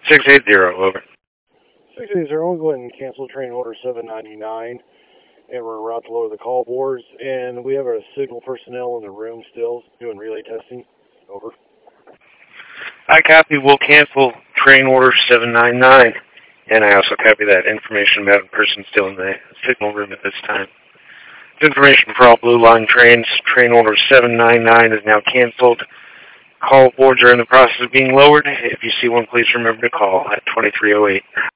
680, over. 680, we'll go ahead and cancel train order 799, and we're en route to lower the call boards, and we have our signal personnel in the room still doing relay testing. Over. I copy. We'll cancel train order 799, and I also copy that information about a person still in the signal room at this time. Information for all Blue Line trains. Train order 799 is now canceled. Call boards are in the process of being lowered. If you see one, please remember to call at 2308.